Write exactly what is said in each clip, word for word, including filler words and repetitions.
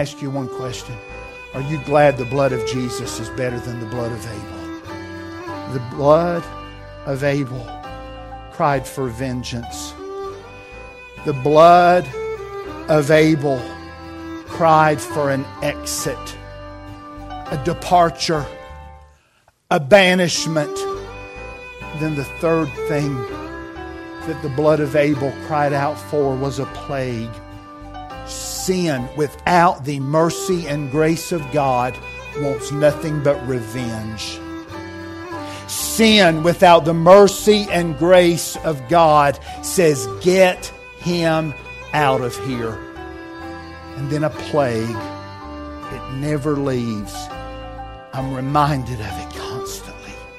ask you one question. Are you glad the blood of Jesus is better than the blood of Abel? The blood of Abel cried for vengeance. The blood of Abel cried for an exit, a departure, a banishment. Then the third thing that the blood of Abel cried out for was a plague. Sin, without the mercy and grace of God, wants nothing but revenge. Sin, without the mercy and grace of God, says, get him out of here. And then a plague, it never leaves. I'm reminded of it constantly.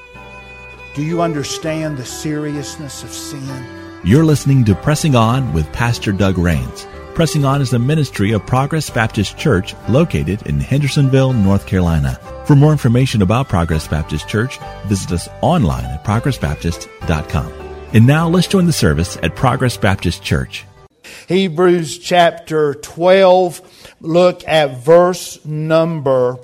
Do you understand the seriousness of sin? You're listening to Pressing On with Pastor Doug Rains. Pressing On is a ministry of Progress Baptist Church located in Hendersonville, North Carolina. For more information about Progress Baptist Church, visit us online at progress baptist dot com. And now let's join the service at Progress Baptist Church. Hebrews chapter twelve, look at verse number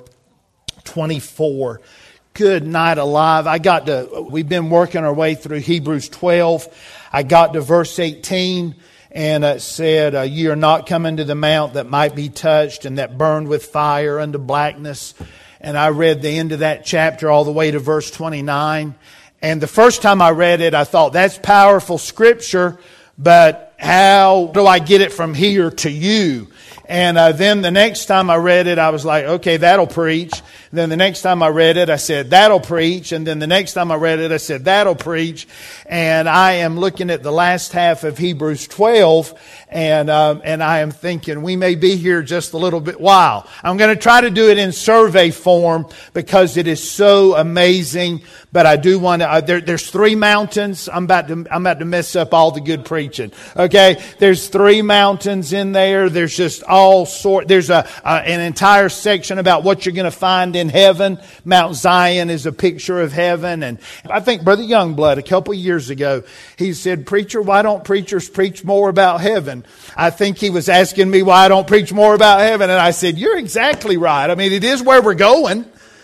twenty-four. Good night alive. I got to, we've been working our way through Hebrews twelve. I got to verse eighteen and it said, uh, ye are not coming to the mount that might be touched and that burned with fire unto blackness. And I read the end of that chapter all the way to verse twenty-nine. And the first time I read it, I thought, that's powerful scripture, but how do I get it from here to you? And uh, then the next time I read it, I was like, okay, that'll preach. Then the next time I read it, I said, that'll preach. And then the next time I read it, I said, that'll preach. And I am looking at the last half of Hebrews twelve, and um, and I am thinking, we may be here just a little bit while. I'm going to try to do it in survey form because it is so amazing. But I do want to, uh, there, there's three mountains. I'm about to, I'm about to mess up all the good preaching. Okay. There's three mountains in there. There's just all sort, there's a, uh, an entire section about what you're going to find in heaven. Mount Zion is a picture of heaven. And I think Brother Youngblood, a couple of years ago, he said, preacher, why don't preachers preach more about heaven? I think he was asking me why I don't preach more about heaven. And I said, you're exactly right. I mean, it is where we're going.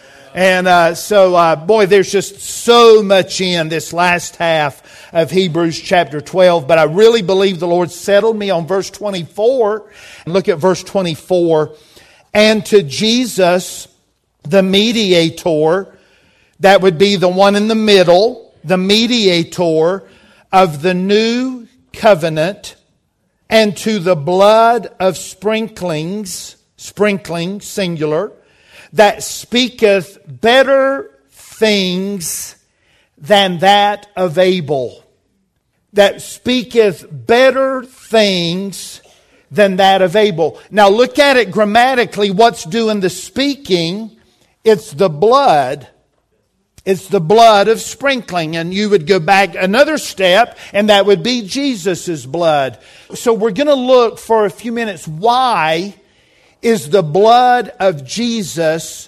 And uh, so, uh, boy, there's just so much in this last half of Hebrews chapter twelve. But I really believe the Lord settled me on verse twenty-four. Look at verse twenty-four. And to Jesus, the mediator, that would be the one in the middle, the mediator of the new covenant, and to the blood of sprinklings, sprinkling, singular, that speaketh better things than that of Abel. That speaketh better things than that of Abel. Now look at it grammatically. What's doing the speaking? It's the blood. It's the blood of sprinkling. And you would go back another step, and that would be Jesus' blood. So we're going to look for a few minutes. Why is the blood of Jesus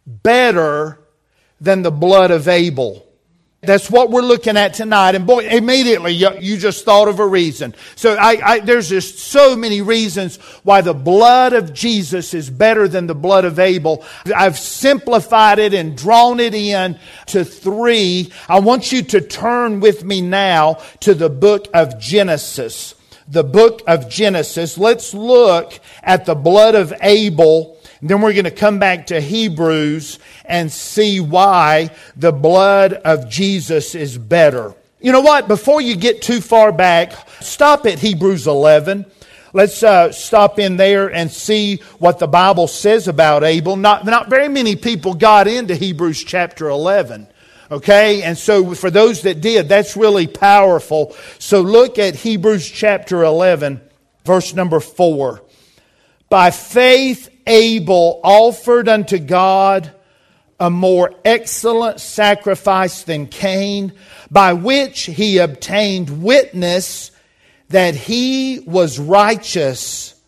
better than the blood of Abel? That's what we're looking at tonight. And boy, immediately you, you just thought of a reason. So I, I, there's just so many reasons why the blood of Jesus is better than the blood of Abel. I've simplified it and drawn it in to three. I want you to turn with me now to the book of Genesis. The book of Genesis. Let's look at the blood of Abel. And then we're going to come back to Hebrews and see why the blood of Jesus is better. You know what? Before you get too far back, stop at Hebrews eleven. Let's uh, stop in there and see what the Bible says about Abel. Not, not very many people got into Hebrews chapter eleven. Okay, and so for those that did, that's really powerful. So look at Hebrews chapter eleven, verse number four. By faith Abel offered unto God a more excellent sacrifice than Cain, by which he obtained witness that he was righteous,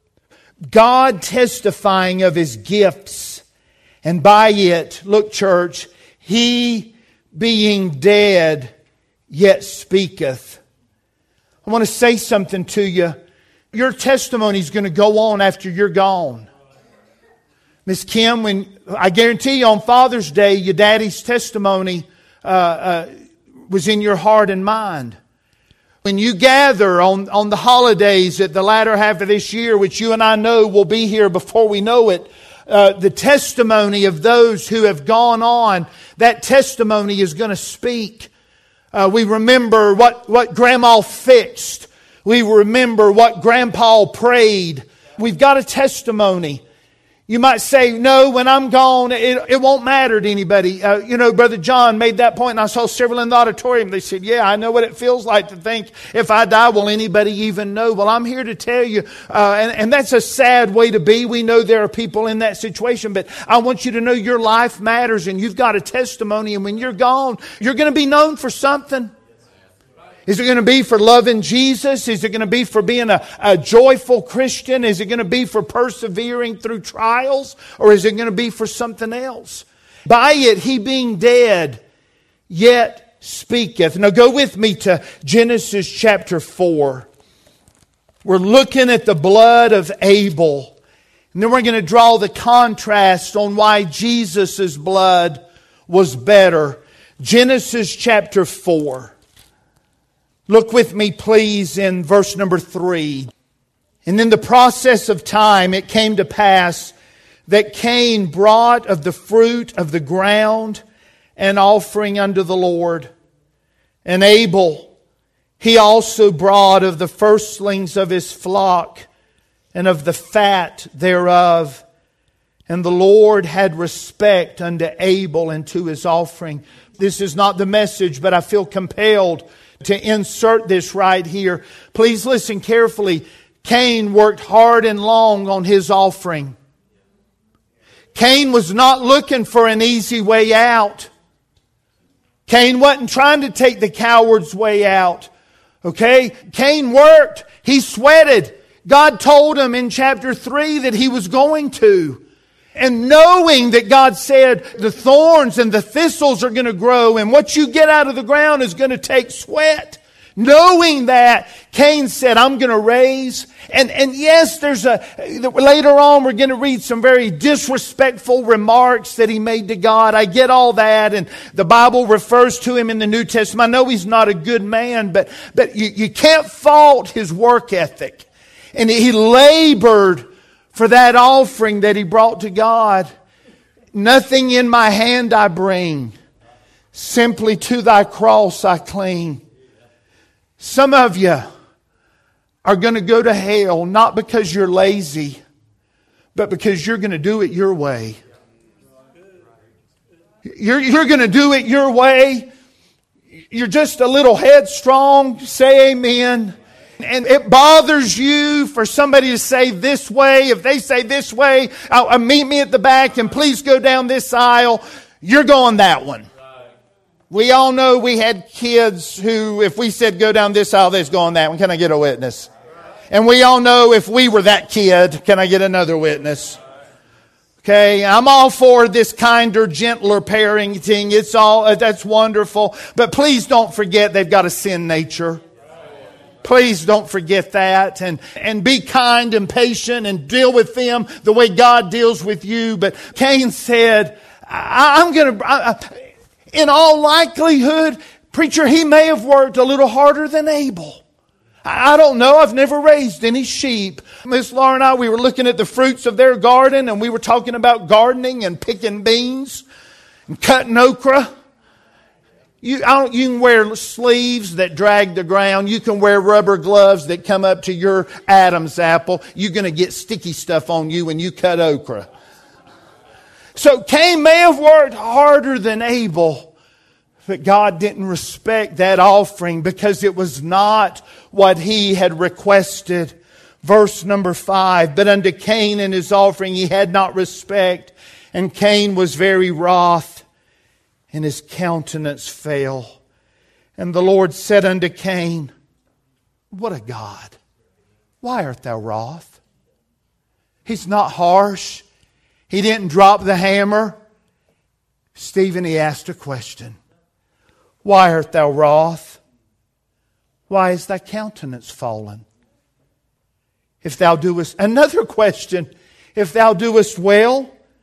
God testifying of his gifts, and by it, look church, he being dead yet speaketh. I want to say something to you. Your testimony is going to go on after you're gone. Miss Kim, when I guarantee you on Father's Day, your daddy's testimony uh, uh, was in your heart and mind. When you gather on, on the holidays at the latter half of this year, which you and I know will be here before we know it, uh, the testimony of those who have gone on, that testimony is going to speak. Uh, we remember what, what Grandma fixed. We remember what Grandpa prayed. We've got a testimony. You might say, no, when I'm gone, it, it won't matter to anybody. Uh, you know, Brother John made that point, and I saw several in the auditorium. They said, yeah, I know what it feels like to think, if I die, will anybody even know? Well, I'm here to tell you, uh, and, and that's a sad way to be. We know there are people in that situation, but I want you to know your life matters, and you've got a testimony, and when you're gone, you're going to be known for something. Is it going to be for loving Jesus? Is it going to be for being a, a joyful Christian? Is it going to be for persevering through trials? Or is it going to be for something else? By it, he being dead, yet speaketh. Now go with me to Genesis chapter four. We're looking at the blood of Abel. And then we're going to draw the contrast on why Jesus' blood was better. Genesis chapter four. Look with me, please, in verse number three. And in the process of time, it came to pass that Cain brought of the fruit of the ground an offering unto the Lord. And Abel, he also brought of the firstlings of his flock and of the fat thereof. And the Lord had respect unto Abel and to his offering. This is not the message, but I feel compelled to insert this right here. Please listen carefully. Cain worked hard and long on his offering. Cain was not looking for an easy way out. Cain wasn't trying to take the coward's way out. Okay? Cain worked. He sweated. God told him in chapter three that he was going to. And knowing that God said the thorns and the thistles are going to grow and what you get out of the ground is going to take sweat. Knowing that, Cain said, I'm going to raise. And, and yes, there's a, later on we're going to read some very disrespectful remarks that he made to God. I get all that. And the Bible refers to him in the New Testament. I know he's not a good man, but, but you, you can't fault his work ethic. And he labored for that offering that he brought to God. Nothing in my hand I bring, simply to thy cross I cling. Some of you are going to go to hell not because you're lazy, but because you're going to do it your way. You're, you're going to do it your way. You're just a little headstrong. Say amen. And it bothers you for somebody to say this way. If they say this way, I'll, I'll meet me at the back and please go down this aisle. You're going that one. We all know we had kids who, if we said go down this aisle, they's going that one. Can I get a witness? And we all know if we were that kid, can I get another witness? Okay, I'm all for this kinder, gentler parenting. It's all, that's wonderful. But please don't forget they've got a sin nature. Please don't forget that, and, and be kind and patient and deal with them the way God deals with you. But Cain said, I, I'm going to, in all likelihood, preacher, he may have worked a little harder than Abel. I, I don't know. I've never raised any sheep. Miss Laura and I, we were looking at the fruits of their garden, and we were talking about gardening and picking beans and cutting okra. You, I don't, you can wear sleeves that drag the ground. You can wear rubber gloves that come up to your Adam's apple. You're going to get sticky stuff on you when you cut okra. So Cain may have worked harder than Abel, but God didn't respect that offering because it was not what he had requested. Verse number five, but unto Cain and his offering he had not respect, and Cain was very wroth. And his countenance fell. And the Lord said unto Cain, what a God! Why art thou wroth? He's not harsh. He didn't drop the hammer. Stephen, he asked a question. Why art thou wroth? Why is thy countenance fallen? If thou doest, another question, if thou doest well,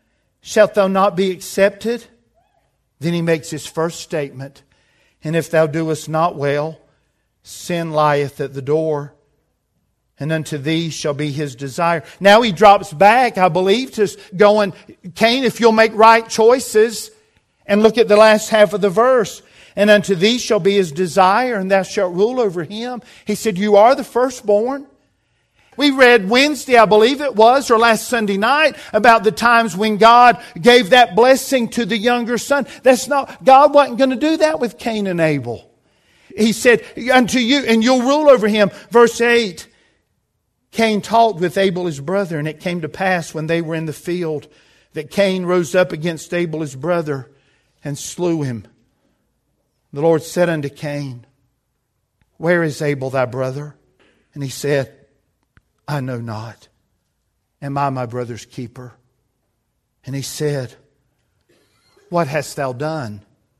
shalt thou not be accepted? Then he makes his first statement. And if thou doest not well, sin lieth at the door, and unto thee shall be his desire. Now he drops back, I believe, to going, Cain, if you'll make right choices, and look at the last half of the verse. And unto thee shall be his desire, and thou shalt rule over him. He said, you are the firstborn. We read Wednesday, I believe it was, or last Sunday night, about the times when God gave that blessing to the younger son. That's not, God wasn't going to do that with Cain and Abel. He said, unto you, and you'll rule over him. Verse eight, Cain talked with Abel his brother, and it came to pass when they were in the field that Cain rose up against Abel his brother and slew him. The Lord said unto Cain, where is Abel thy brother? And he said, I know not. Am I my brother's keeper? And he said, what hast thou done?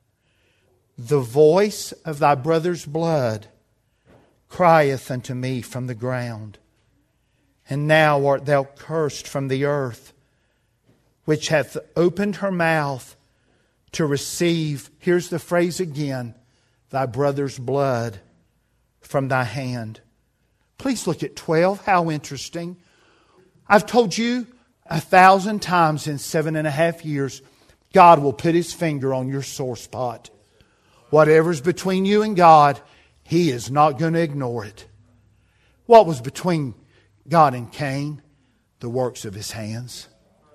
The voice of thy brother's blood crieth unto me from the ground. And now art thou cursed from the earth, which hath opened her mouth to receive, here's the phrase again, thy brother's blood from thy hand. Please look at twelve. How interesting. I've told you a thousand times in seven and a half years, God will put His finger on your sore spot. Whatever's between you and God, He is not going to ignore it. What was between God and Cain? The works of his hands.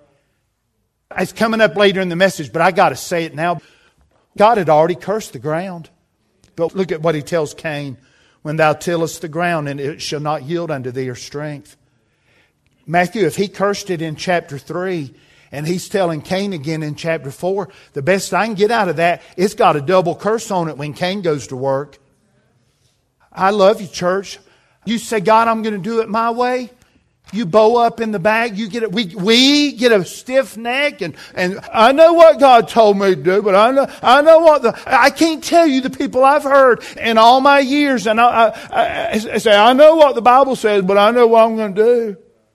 It's coming up later in the message, but I got to say it now. God had already cursed the ground. But look at what He tells Cain. When thou tillest the ground, and it shall not yield unto thee or strength. Matthew, if he cursed it in chapter three, and he's telling Cain again in chapter four, the best I can get out of that, it's got a double curse on it when Cain goes to work. I love you, church. You say, God, I'm going to do it my way. You bow up in the back. You get it. We we get a stiff neck, and and I know what God told me to do, but I know I know what the I can't tell you the people I've heard in all my years, and I, I, I say I know what the Bible says, but I know what I'm going to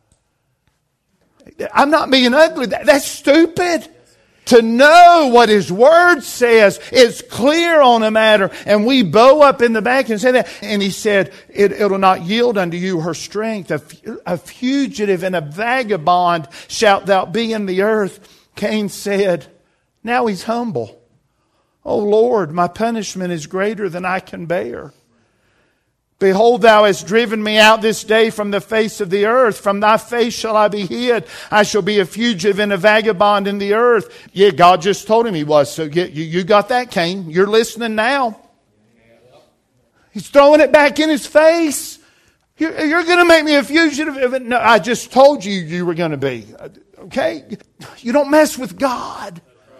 do. I'm not being ugly. That, that's stupid. To know what His Word says, it's clear on a matter. And we bow up in the back and say that. And He said, it, it'll not yield unto you her strength. A, a fugitive and a vagabond shalt thou be in the earth. Cain said, now he's humble. O Lord, my punishment is greater than I can bear. Behold, thou hast driven me out this day from the face of the earth. From thy face shall I be hid. I shall be a fugitive and a vagabond in the earth. Yeah, God just told him he was. So you, you got that, Cain. You're listening now. He's throwing it back in his face. You're, you're going to make me a fugitive. No, I just told you you were going to be. Okay? You don't mess with God.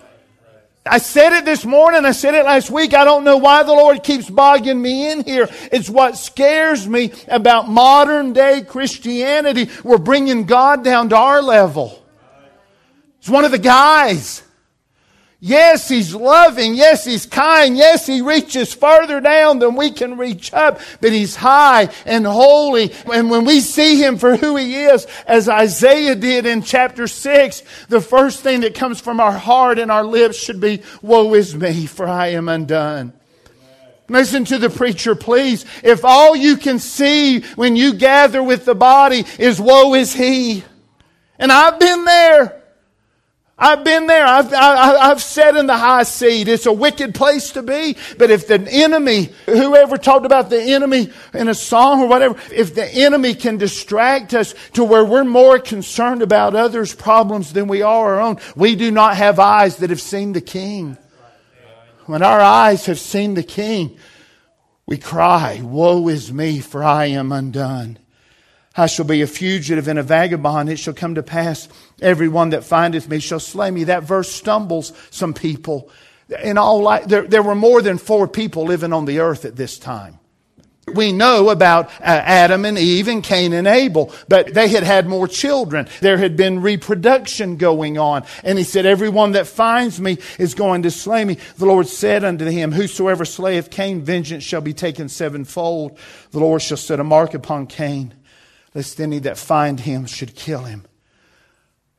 I said it this morning. I said it last week. I don't know why the Lord keeps bogging me in here. It's what scares me about modern day Christianity. We're bringing God down to our level. It's one of the guys. Yes, He's loving. Yes, He's kind. Yes, He reaches farther down than we can reach up. But He's high and holy. And when we see Him for who He is, as Isaiah did in chapter six, the first thing that comes from our heart and our lips should be, woe is me, for I am undone. Listen to the preacher, please. If all you can see when you gather with the body is woe is he. And I've been there. I've been there. I've, I, I've sat in the high seat. It's a wicked place to be. But if the enemy, whoever talked about the enemy in a song or whatever, if the enemy can distract us to where we're more concerned about others' problems than we are our own, we do not have eyes that have seen the King. When our eyes have seen the King, we cry, woe is me, for I am undone. I shall be a fugitive and a vagabond. It shall come to pass, everyone that findeth me shall slay me. That verse stumbles some people. In all, life, there, there were more than four people living on the earth at this time. We know about uh, Adam and Eve and Cain and Abel, but they had had more children. There had been reproduction going on. And He said, everyone that finds me is going to slay me. The Lord said unto him, whosoever slayeth Cain, vengeance shall be taken sevenfold. The Lord shall set a mark upon Cain, lest any that find him should kill him.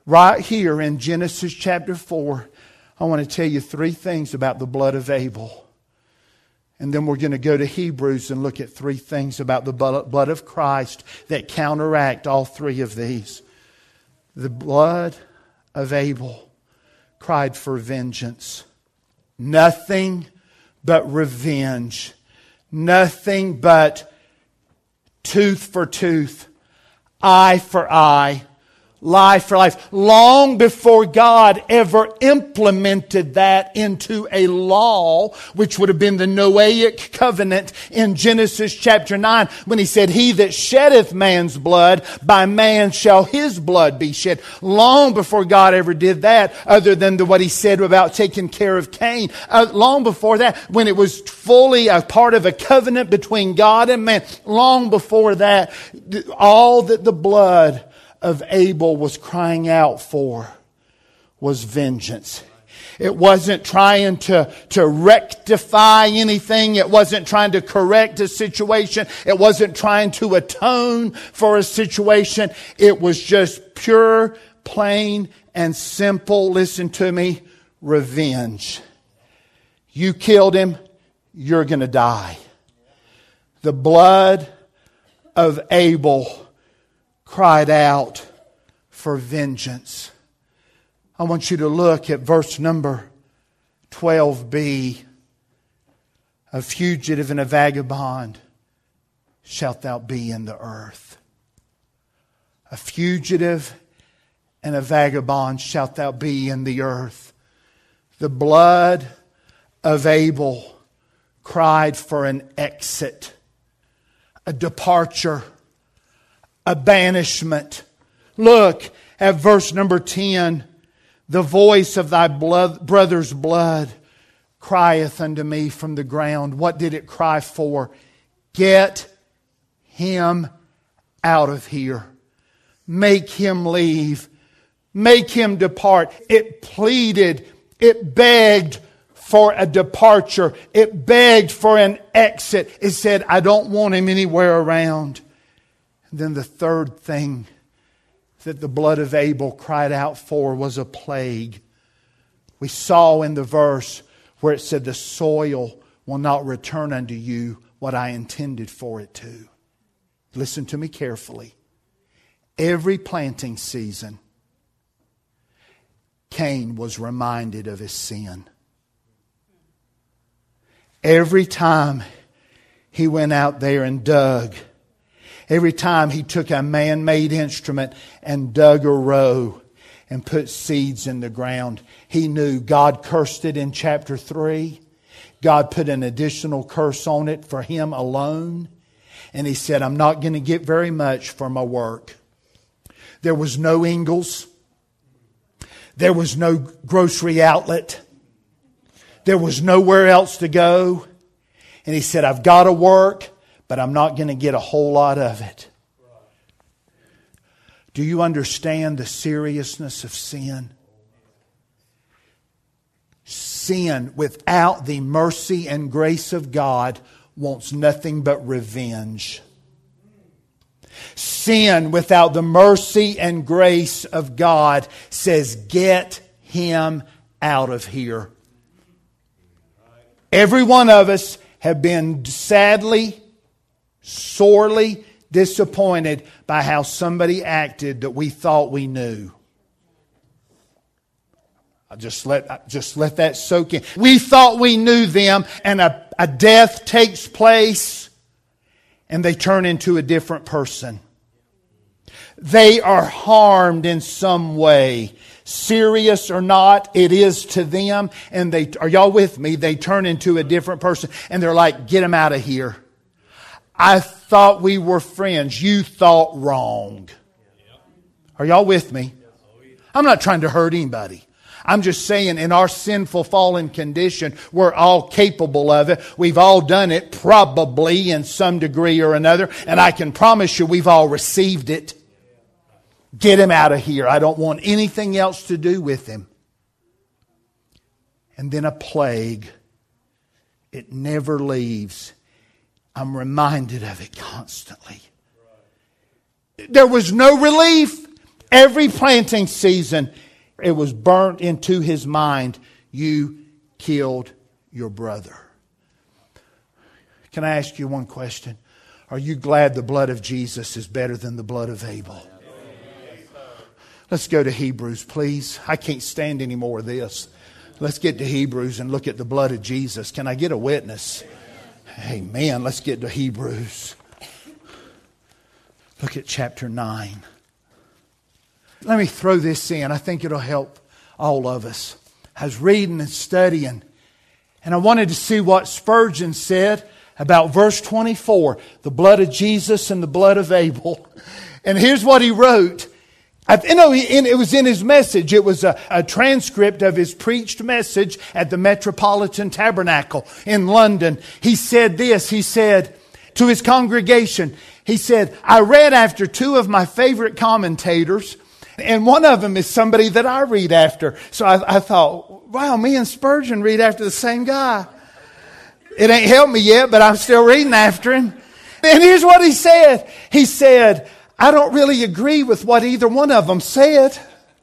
Right here in Genesis chapter four, I want to tell you three things about the blood of Abel. And then we're going to go to Hebrews and look at three things about the blood of Christ that counteract all three of these. The blood of Abel cried for vengeance. Nothing but revenge. Nothing but tooth for tooth. Eye for eye. Life for life. Long before God ever implemented that into a law, which would have been the Noahic covenant in Genesis chapter nine, when He said, He that sheddeth man's blood, by man shall his blood be shed. Long before God ever did that, other than the, what He said about taking care of Cain. Uh, long before that, when it was fully a part of a covenant between God and man. Long before that, all that the blood of Abel was crying out for was vengeance. It wasn't trying to, to rectify anything. It wasn't trying to correct a situation. It wasn't trying to atone for a situation. It was just pure, plain, and simple, listen to me, revenge. You killed him, you're going to die. The blood of Abel cried out for vengeance. I want you to look at verse number twelve b. A fugitive and a vagabond shalt thou be in the earth. A fugitive and a vagabond shalt thou be in the earth. The blood of Abel cried for an exit, a departure, a banishment. Look at verse number ten. The voice of thy blood, brother's blood crieth unto me from the ground. What did it cry for? Get him out of here. Make him leave. Make him depart. It pleaded. It begged for a departure. It begged for an exit. It said, I don't want him anywhere around. And then the third thing that the blood of Abel cried out for was a plague. We saw in the verse where it said, the soil will not return unto you what I intended for it to. Listen to me carefully. Every planting season, Cain was reminded of his sin. Every time he went out there and dug, every time he took a man-made instrument and dug a row and put seeds in the ground, he knew God cursed it in chapter three. God put an additional curse on it for him alone. And he said, I'm not going to get very much for my work. There was no Ingles. There was no grocery outlet. There was nowhere else to go. And he said, I've got to work, but I'm not going to get a whole lot of it. Do you understand the seriousness of sin? Sin without the mercy and grace of God wants nothing but revenge. Sin without the mercy and grace of God says, get him out of here. Every one of us have been sadly, sorely disappointed by how somebody acted that we thought we knew. I just let just let that soak in. We thought we knew them, and a, a death takes place, and they turn into a different person. They are harmed in some way. Serious or not, it is to them. And they, are y'all with me? They turn into a different person. And they're like, get them out of here. I thought we were friends. You thought wrong. Are y'all with me? I'm not trying to hurt anybody. I'm just saying in our sinful fallen condition, we're all capable of it. We've all done it probably in some degree or another. And I can promise you we've all received it. Get him out of here. I don't want anything else to do with him. And then a plague. It never leaves. I'm reminded of it constantly. There was no relief. every planting season, it was burnt into his mind, you killed your brother. Can I ask you one question? Are you glad the blood of Jesus is better than the blood of Abel? Let's go to Hebrews, please. I can't stand any more of this. Let's get to Hebrews and look at the blood of Jesus. Can I get a witness? Amen. Let's get to Hebrews. Look at chapter nine. Let me throw this in. I think it'll help all of us. I was reading and studying, and I wanted to see what Spurgeon said about verse twenty-four, the blood of Jesus and the blood of Abel. And here's what he wrote. I, you know, it was in his message. It was a, a transcript of his preached message at the Metropolitan Tabernacle in London. He said this, he said to his congregation, he said, I read after two of my favorite commentators, and one of them is somebody that I read after. So I, I thought, wow, me and Spurgeon read after the same guy. It ain't helped me yet, but I'm still reading after him. And here's what he said. He said, I don't really agree with what either one of them said.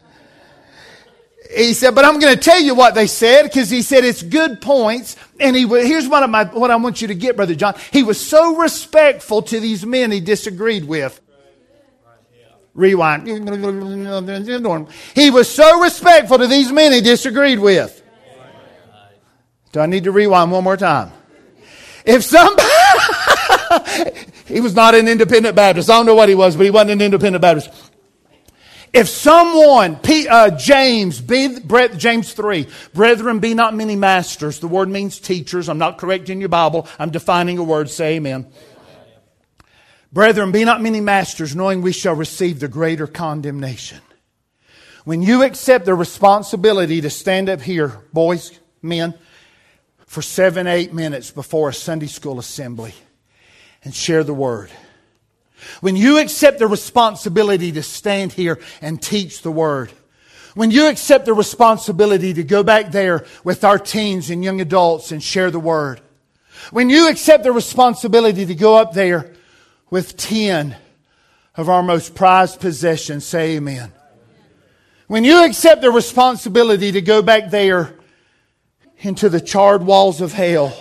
He said, but I'm going to tell you what they said, because he said it's good points. And he here's one of my what I want you to get, Brother John. He was so respectful to these men he disagreed with. Rewind. He was so respectful to these men he disagreed with. Do I need to rewind one more time? If somebody... He was not an independent Baptist. I don't know what he was, but he wasn't an independent Baptist. If someone, P, uh, James, be, James three, brethren, be not many masters. The word means teachers. I'm not correcting your Bible. I'm defining a word. Say amen. Brethren, be not many masters, knowing we shall receive the greater condemnation. When you accept the responsibility to stand up here, boys, men, for seven, eight minutes before a Sunday school assembly and share the word. When you accept the responsibility to stand here and teach the word. When you accept the responsibility to go back there with our teens and young adults and share the word. When you accept the responsibility to go up there with ten of our most prized possessions, say amen. When you accept the responsibility to go back there into the charred walls of hell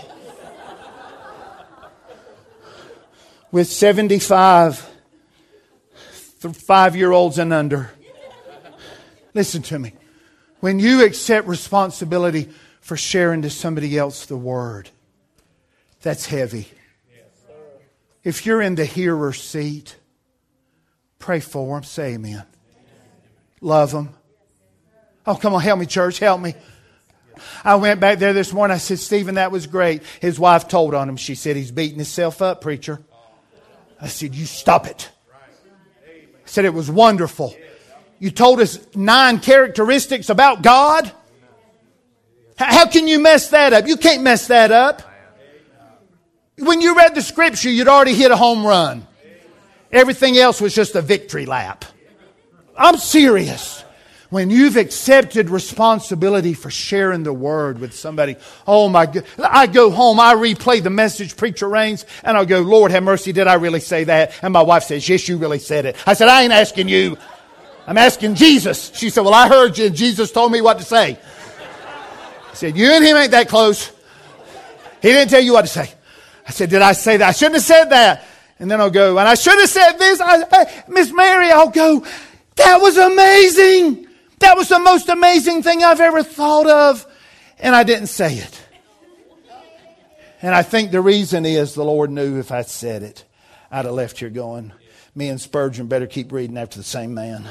with seventy-five five-year-olds and under. Listen to me. When you accept responsibility for sharing to somebody else the word, that's heavy. If you're in the hearer seat, pray for them. Say amen. Love them. Oh, come on, help me, church. Help me. I went back there this morning. I said, Stephen, that was great. His wife told on him. She said, he's beating himself up, preacher. I said, you stop it. I said, it was wonderful. You told us nine characteristics about God. How can you mess that up? You can't mess that up. When you read the scripture, you'd already hit a home run. Everything else was just a victory lap. I'm serious. When you've accepted responsibility for sharing the word with somebody, oh my God, I go home, I replay the message, Preacher Rains, and I'll go, Lord have mercy, did I really say that? And my wife says, yes, you really said it. I said, I ain't asking you. I'm asking Jesus. She said, well, I heard you and Jesus told me what to say. I said, you and him ain't that close. He didn't tell you what to say. I said, did I say that? I shouldn't have said that. And then I'll go, and I should have said this. I, I, Miss Mary, I'll go, that was amazing. That was the most amazing thing I've ever thought of. And I didn't say it. And I think the reason is the Lord knew if I'd said it, I'd have left here going, me and Spurgeon better keep reading after the same man.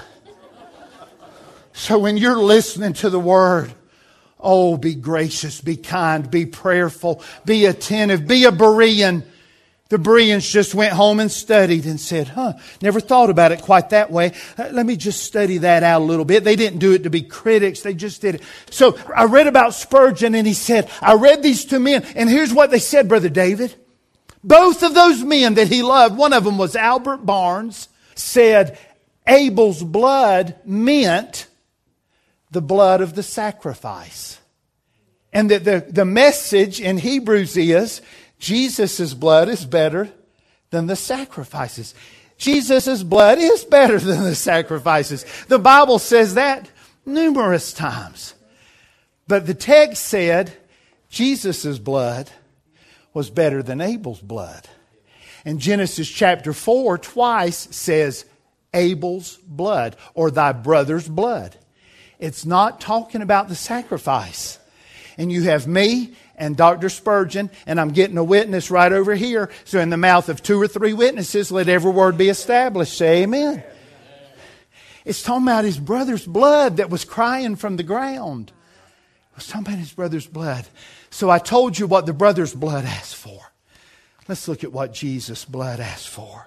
So when you're listening to the word, oh, be gracious, be kind, be prayerful, be attentive, be a Berean. The Bereans just went home and studied and said, huh, never thought about it quite that way. Let me just study that out a little bit. They didn't do it to be critics. They just did it. So I read about Spurgeon and he said, I read these two men and here's what they said, Brother David. Both of those men that he loved, one of them was Albert Barnes, said Abel's blood meant the blood of the sacrifice. And that the, the message in Hebrews is, Jesus' blood is better than the sacrifices. Jesus' blood is better than the sacrifices. The Bible says that numerous times. But the text said Jesus' blood was better than Abel's blood. And Genesis chapter four twice says Abel's blood or thy brother's blood. It's not talking about the sacrifice. And you have me and Doctor Spurgeon, and I'm getting a witness right over here. So in the mouth of two or three witnesses, let every word be established. Say amen. It's talking about his brother's blood that was crying from the ground. It was talking about his brother's blood. So I told you what the brother's blood asked for. Let's look at what Jesus' blood asked for.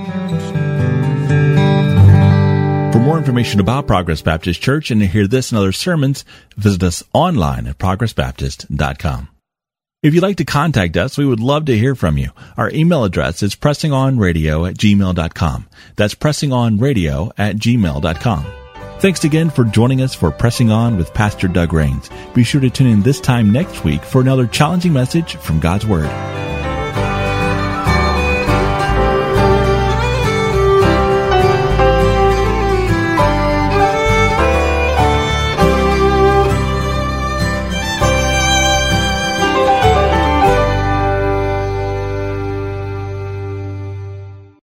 For more information about Progress Baptist Church and to hear this and other sermons, visit us online at progress baptist dot com. If you'd like to contact us, we would love to hear from you. Our email address is pressingonradio at gmail dot com. That's pressingonradio at gmail dot com. Thanks again for joining us for Pressing On with Pastor Doug Rains. Be sure to tune in this time next week for another challenging message from God's Word.